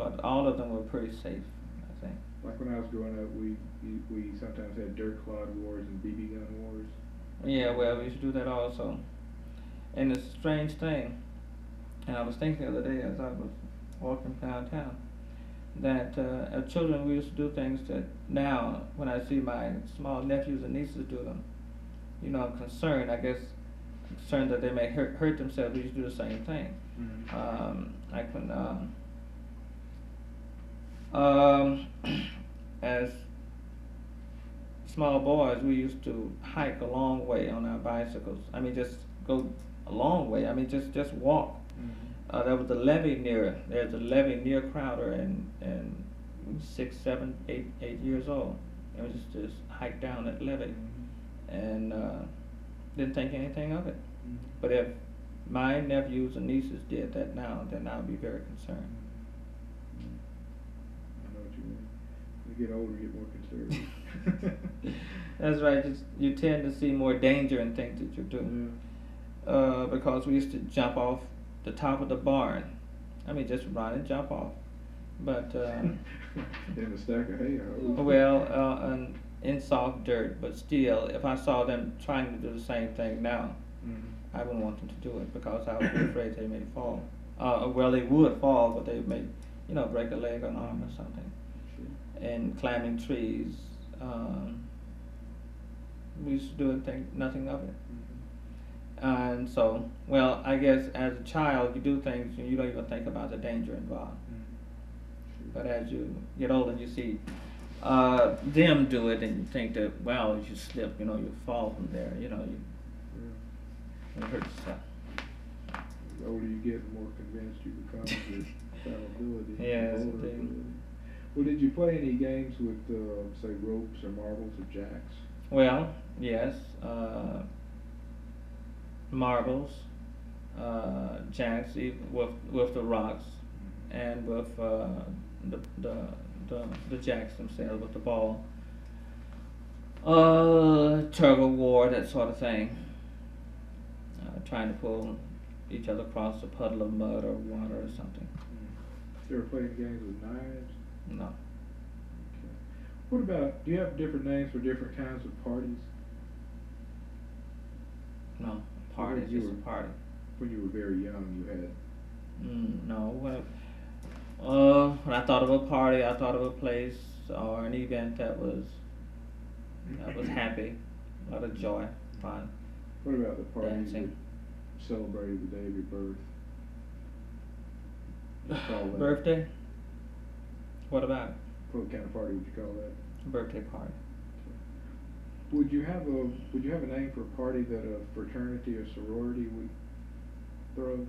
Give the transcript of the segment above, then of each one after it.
but all of them were pretty safe, I think. Like when I was growing up, we sometimes had dirt clod wars and BB gun wars. Yeah, well, we should do that also. And it's a strange thing, and I was thinking the other day as I was walking downtown, that as children we used to do things that now, when I see my small nephews and nieces do them, I'm concerned. I guess concerned that they may hurt themselves. We used to do the same thing. Like when um, as small boys, we used to hike a long way on our bicycles. I mean, just go a long way. I mean, just walk. There was a levee near. There's a levee near Crowder, and 6, 7, 8 years old. It was just hike down that levee, and didn't think anything of it. But if my nephews and nieces did that now, then I would be very concerned. I know what you mean. When you get older, you get more conservative. That's right. You tend to see more danger in things that you do. Yeah. Because we used to jump off the top of the barn. I mean, just run and jump off. But in a stack of hay. in soft dirt. But still, if I saw them trying to do the same thing now, I wouldn't want them to do it because I would be afraid they may fall. Well, they would fall, but they may, break a leg or an arm or something. Sure. And climbing trees. We used to do it and think nothing of it. And so, well, I guess as a child, you do things and you don't even think about the danger involved. Sure. But as you get older, you see them do it, and you think that, well, if you slip, you fall from there. You hurt yourself. The older you get, the more convinced you become of your fallibility. Yes, indeed. Well, did you play any games with, say, ropes or marbles or jacks? Well, yes. Marbles, jacks with the rocks, and with the jacks themselves with the ball. Tug of war, that sort of thing. Trying to pull each other across a puddle of mud or water or something. You ever played any games with knives? No. Okay. What about, do you have different names for different kinds of parties? No. Party is just a party. When you were very young, you had... No. When I thought of a party, I thought of a place or an event that was happy, a lot of joy, fun. What about the parties dancing. that celebrated the day of your birth? Birthday? What about it? What kind of party would you call that? Birthday party. Would you have a name for a party that a fraternity or sorority would throw?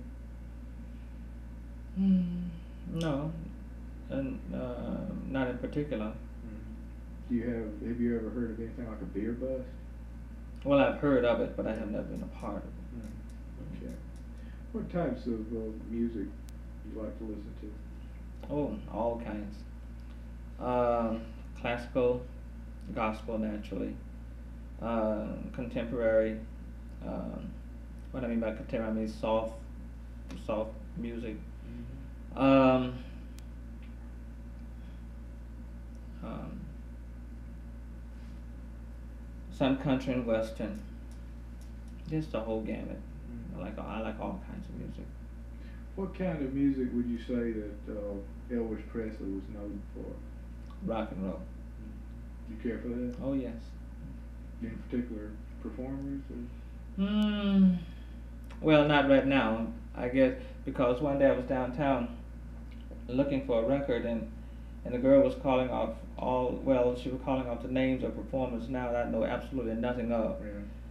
No, and not in particular. Have you ever heard of anything like a beer bust? Well, I've heard of it, but I have never been a part of it. Okay. What types of music do you like to listen to? Oh, all kinds. Classical, gospel, naturally. Contemporary. What I mean by contemporary, I mean soft music. Some country and western. Just the whole gamut. I like all kinds of music. What kind of music would you say that Elvis Presley was known for? Rock and roll. Do you care for that? Oh yes. Any particular performers? Well, not right now. I guess because one day I was downtown looking for a record, and the girl was calling off she was calling off the names of performers now that I know absolutely nothing of. Yeah.